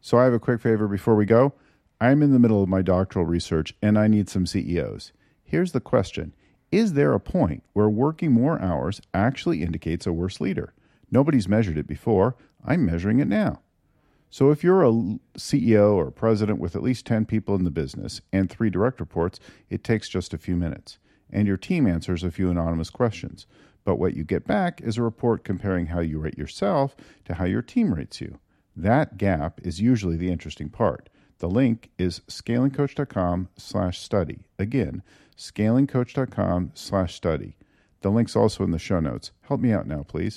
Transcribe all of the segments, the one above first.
So I have a quick favor before we go. I'm in the middle of my doctoral research and I need some CEOs. Here's the question. Is there a point where working more hours actually indicates a worse leader? Nobody's measured it before. I'm measuring it now. So if you're a CEO or president with at least 10 people in the business and 3 direct reports, it takes just a few minutes. And your team answers a few anonymous questions. But what you get back is a report comparing how you rate yourself to how your team rates you. That gap is usually the interesting part. The link is scalingcoach.com/study. Again, scalingcoach.com/study. The link's also in the show notes. Help me out now, please.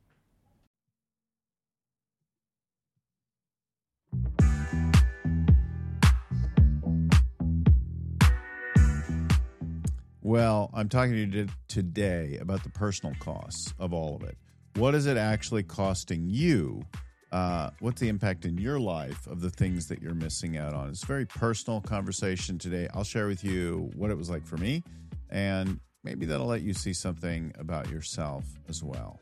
Well, I'm talking to you today about the personal costs of all of it. What is it actually costing you? What's the impact in your life of the things that you're missing out on? It's a very personal conversation today. I'll share with you what it was like for me, and maybe that'll let you see something about yourself as well.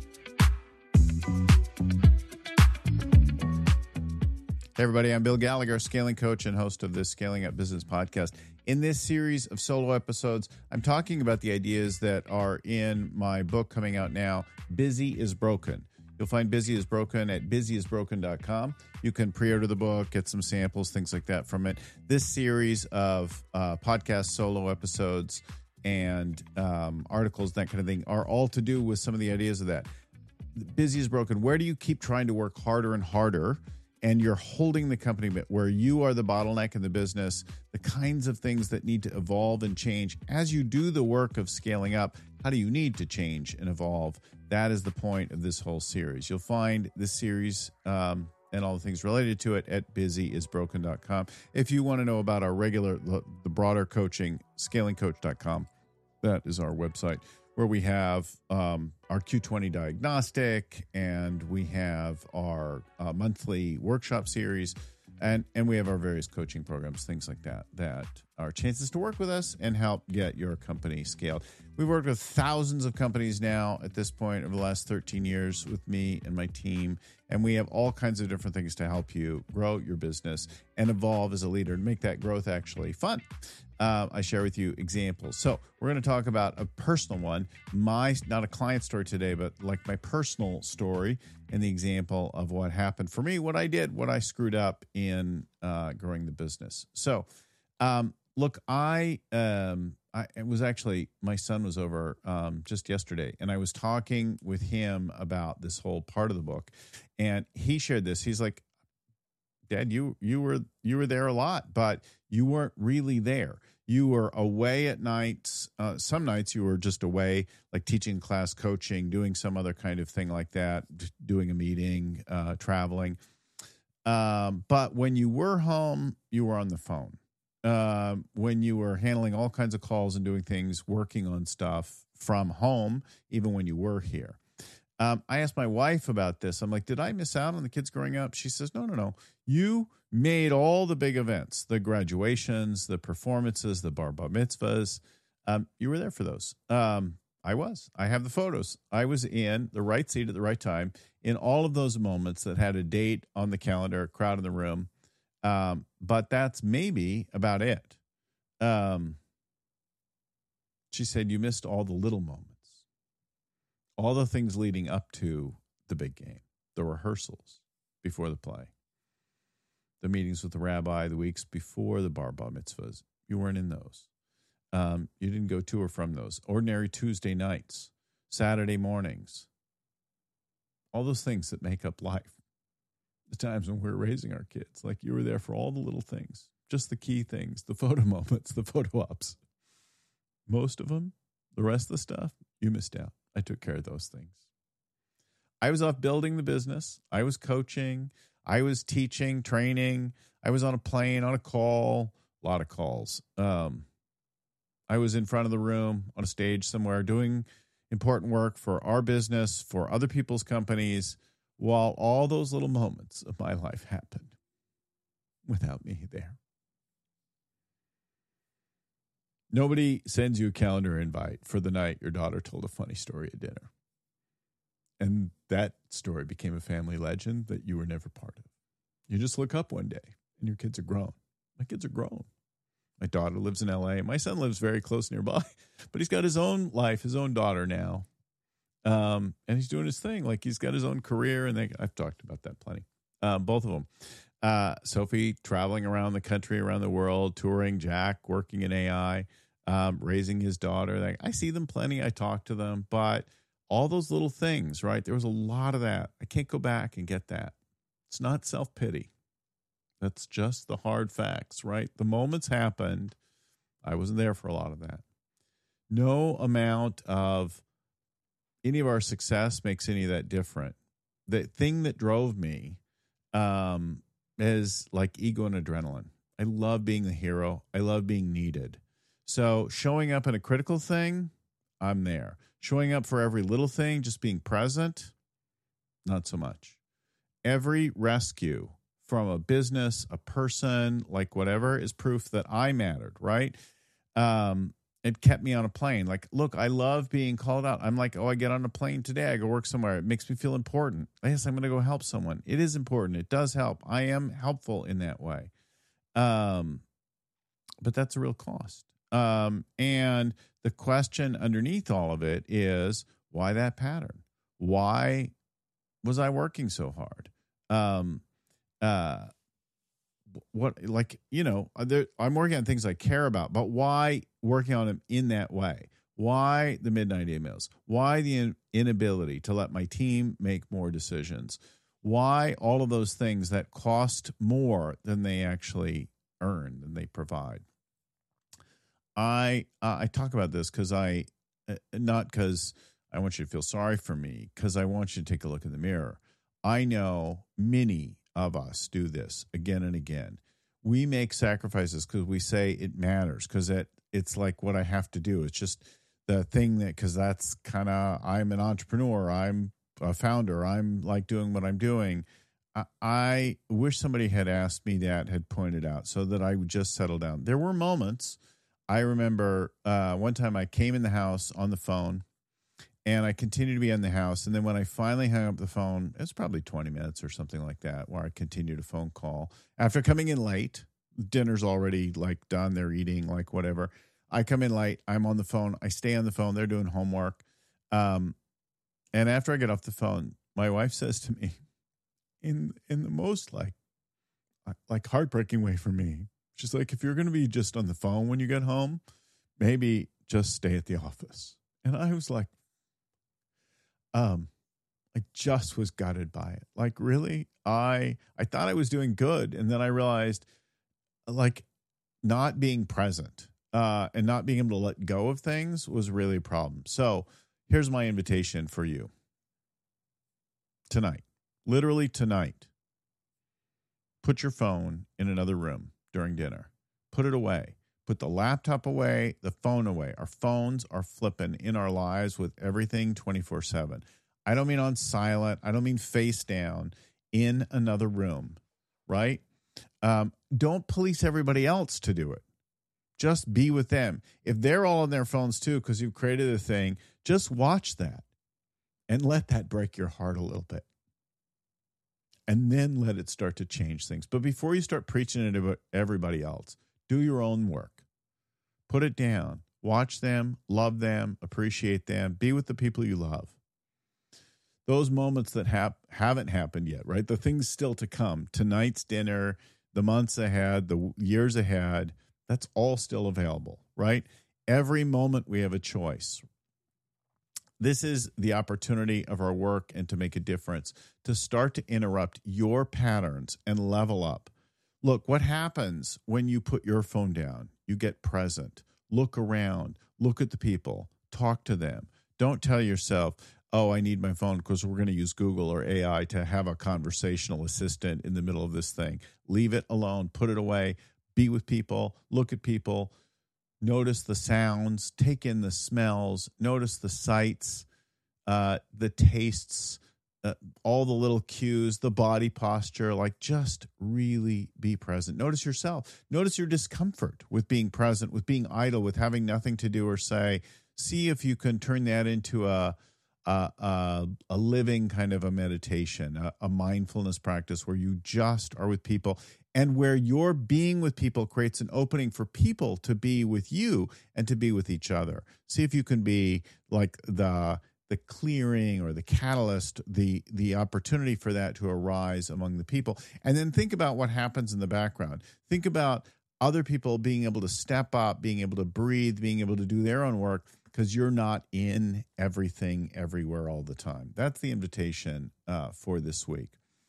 Hey, everybody, I'm Bill Gallagher, scaling coach and host of this Scaling Up Business podcast. In this series of solo episodes, I'm talking about the ideas that are in my book coming out now, Busy is Broken. You'll find Busy is Broken at busyisbroken.com. You can pre-order the book, get some samples, things like that from it. This series of podcast solo episodes and articles, that kind of thing, are all to do with some of the ideas of that. Busy is Broken. Where do you keep trying to work harder and harder, and you're holding the company where you are the bottleneck in the business, the kinds of things that need to evolve and change as you do the work of scaling up? How do you need to change and evolve? That is the point of this whole series. You'll find this series and all the things related to it at busyisbroken.com. If you want to know about our regular, the broader coaching, scalingcoach.com, that is our website, where we have our Q20 diagnostic, and we have our monthly workshop series, and we have our various coaching programs, things like that, that are chances to work with us and help get your company scaled. We've worked with thousands of companies now at this point over the last 13 years with me and my team, and we have all kinds of different things to help you grow your business and evolve as a leader and make that growth actually fun. I share with you examples. So we're going to talk about a personal one, not a client story today, but like my personal story and the example of what happened for me, what I did, what I screwed up in growing the business. So, look, it was actually, my son was over just yesterday, and I was talking with him about this whole part of the book, and he shared this. He's like, Dad, you were there a lot, but you weren't really there. You were away at nights. Some nights you were just away, like teaching class, coaching, doing some other kind of thing like that, doing a meeting, traveling. But when you were home, you were on the phone. When you were handling all kinds of calls and doing things, working on stuff from home, even when you were here. I asked my wife about this. I'm like, did I miss out on the kids growing up? She says, no. You made all the big events, the graduations, the performances, the bar mitzvahs. You were there for those. I was. I have the photos. I was in the right seat at the right time in all of those moments that had a date on the calendar, a crowd in the room. But that's maybe about it. She said, you missed all the little moments. All the things leading up to the big game, the rehearsals before the play, the meetings with the rabbi, the weeks before the bar mitzvahs. You weren't in those. You didn't go to or from those. Ordinary Tuesday nights, Saturday mornings, all those things that make up life. The times when we're raising our kids, like you were there for all the little things, just the key things, the photo moments, the photo ops. Most of them, the rest of the stuff, you missed out. I took care of those things. I was off building the business. I was coaching. I was teaching, training. I was on a plane, on a call, a lot of calls. I was in front of the room on a stage somewhere doing important work for our business, for other people's companies, while all those little moments of my life happened without me there. Nobody sends you a calendar invite for the night your daughter told a funny story at dinner. And that story became a family legend that you were never part of. You just look up one day and your kids are grown. My kids are grown. My daughter lives in LA. My son lives very close nearby, but he's got his own life, his own daughter now. And he's doing his thing. Like, he's got his own career, and I've talked about that plenty. Both of them. Sophie traveling around the country, around the world, touring. Jack working in AI, raising his daughter. I see them plenty. I talk to them, but all those little things, right? There was a lot of that. I can't go back and get that. It's not self-pity. That's just the hard facts, right? The moments happened. I wasn't there for a lot of that. No amount of any of our success makes any of that different. The thing that drove me is like ego and adrenaline. I love being the hero. I love being needed. So showing up in a critical thing, I'm there. Showing up for every little thing, just being present, not so much. Every rescue from a business, a person, like whatever, is proof that I mattered, right? It kept me on a plane. Like, look, I love being called out. I'm like, oh, I get on a plane today. I go work somewhere. It makes me feel important. Yes, I'm going to go help someone. It is important. It does help. I am helpful in that way. But that's a real cost. And the question underneath all of it is, why that pattern? Why was I working so hard? What, like, I'm working on things I care about, but why working on them in that way? Why the midnight emails? Why the inability to let my team make more decisions? Why all of those things that cost more than they actually earn, than they provide? I talk about this because not because I want you to feel sorry for me, because I want you to take a look in the mirror. I know many of us do this again and again. We make sacrifices because we say it matters, because it's like what I have to do. It's just the thing that, because that's kind of, I'm an entrepreneur, I'm a founder, I'm like doing what I'm doing. I wish somebody had asked me that, had pointed out, so that I would just settle down. There were moments. I remember one time I came in the house on the phone, and I continued to be in the house. And then when I finally hung up the phone, it was probably 20 minutes or something like that, where I continued a phone call. After coming in late, dinner's already like done, they're eating, like whatever. I come in late, I'm on the phone, I stay on the phone, they're doing homework. And after I get off the phone, my wife says to me, in the most like heartbreaking way for me, she's like, if you're going to be just on the phone when you get home, maybe just stay at the office. And I was like, I just was gutted by it. Like, really? I thought I was doing good. And then I realized, like, not being present and not being able to let go of things was really a problem. So here's my invitation for you. Tonight, literally tonight, put your phone in another room during dinner. Put it away. Put the laptop away, the phone away. Our phones are flipping in our lives with everything 24/7. I don't mean on silent. I don't mean face down, in another room, right? Don't police everybody else to do it. Just be with them. If they're all on their phones too, because you've created a thing, just watch that and let that break your heart a little bit. And then let it start to change things. But before you start preaching it about everybody else, do your own work. Put it down. Watch them, love them, appreciate them, be with the people you love. Those moments that haven't happened yet, right? The things still to come, tonight's dinner, the months ahead, the years ahead, that's all still available, right? Every moment we have a choice. This is the opportunity of our work and to make a difference, to start to interrupt your patterns and level up. Look, what happens when you put your phone down? You get present. Look around. Look at the people. Talk to them. Don't tell yourself, oh, I need my phone because we're going to use Google or AI to have a conversational assistant in the middle of this thing. Leave it alone. Put it away. Be with people. Look at people. Notice the sounds. Take in the smells. Notice the sights, the tastes, all the little cues, the body posture. Like, just really be present. Notice yourself. Notice your discomfort with being present, with being idle, with having nothing to do or say. See if you can turn that into a a living kind of a meditation, a mindfulness practice where you just are with people, and where your being with people creates an opening for people to be with you and to be with each other. See if you can be like the clearing or the catalyst, the opportunity for that to arise among the people. And then think about what happens in the background. Think about other people being able to step up, being able to breathe, being able to do their own work, because you're not in everything everywhere all the time. That's the invitation for this week.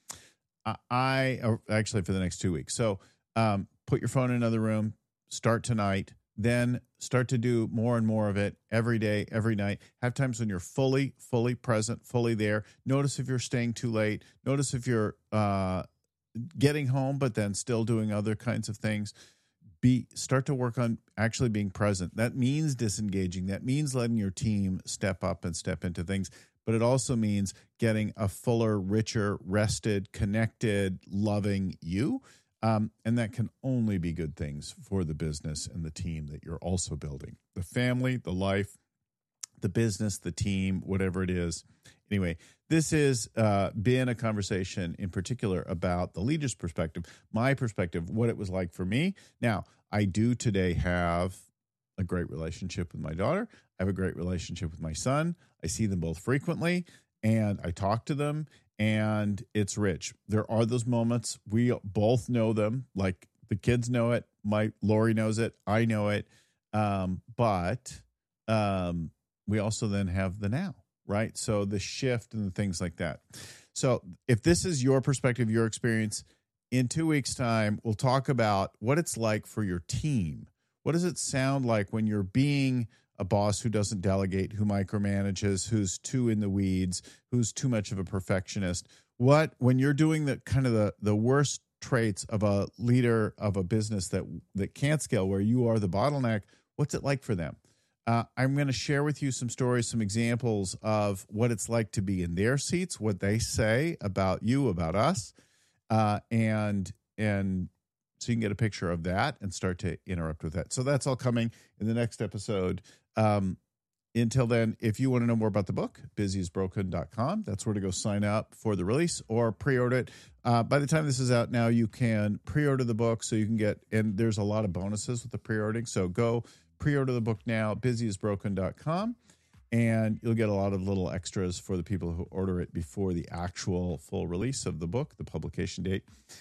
Actually for the next 2 weeks. So put your phone in another room, start tonight, then start to do more and more of it every day, every night. Have times when you're fully present, fully there. Notice if you're staying too late. Notice if you're getting home, but then still doing other kinds of things. Start to work on actually being present. That means disengaging. That means letting your team step up and step into things. But it also means getting a fuller, richer, rested, connected, loving you. And that can only be good things for the business and the team that you're also building. The family, the life, the business, the team, whatever it is. Anyway, this has been a conversation in particular about the leader's perspective, my perspective, what it was like for me. Now, I do today have a great relationship with my daughter. I have a great relationship with my son. I see them both frequently, and I talk to them, and it's rich. There are those moments. We both know them. Like the kids know it. Lori knows it. I know it. But we also then have the now, right? So the shift and the things like that. So if this is your perspective, your experience, in 2 weeks' time, we'll talk about what it's like for your team. What does it sound like when you're being a boss who doesn't delegate, who micromanages, who's too in the weeds, who's too much of a perfectionist? When you're doing the worst traits of a leader of a business that can't scale, where you are the bottleneck, what's it like for them? I'm going to share with you some stories, some examples of what it's like to be in their seats, what they say about you, about us, and so you can get a picture of that and start to interrupt with that. So that's all coming in the next episode. Until then, if you want to know more about the book, busyisbroken.com. That's where to go sign up for the release or pre-order it. By the time this is out now, you can pre-order the book so you can get, and there's a lot of bonuses with the pre-ordering. So go pre-order the book now, busyisbroken.com, and you'll get a lot of little extras for the people who order it before the actual full release of the book, the publication date.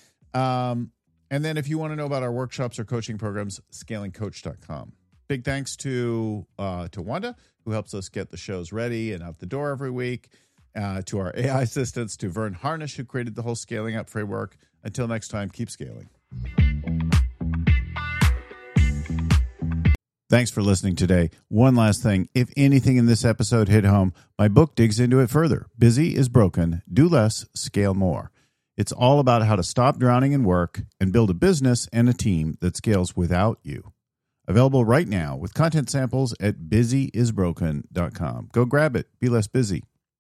And then if you want to know about our workshops or coaching programs, scalingcoach.com. Big thanks to Wanda, who helps us get the shows ready and out the door every week, to our AI assistants, to Vern Harnish, who created the whole Scaling Up framework. Until next time, keep scaling. Thanks for listening today. One last thing. If anything in this episode hit home, my book digs into it further. Busy is Broken. Do less, scale more. It's all about how to stop drowning in work and build a business and a team that scales without you. Available right now with content samples at busyisbroken.com. Go grab it. Be less busy.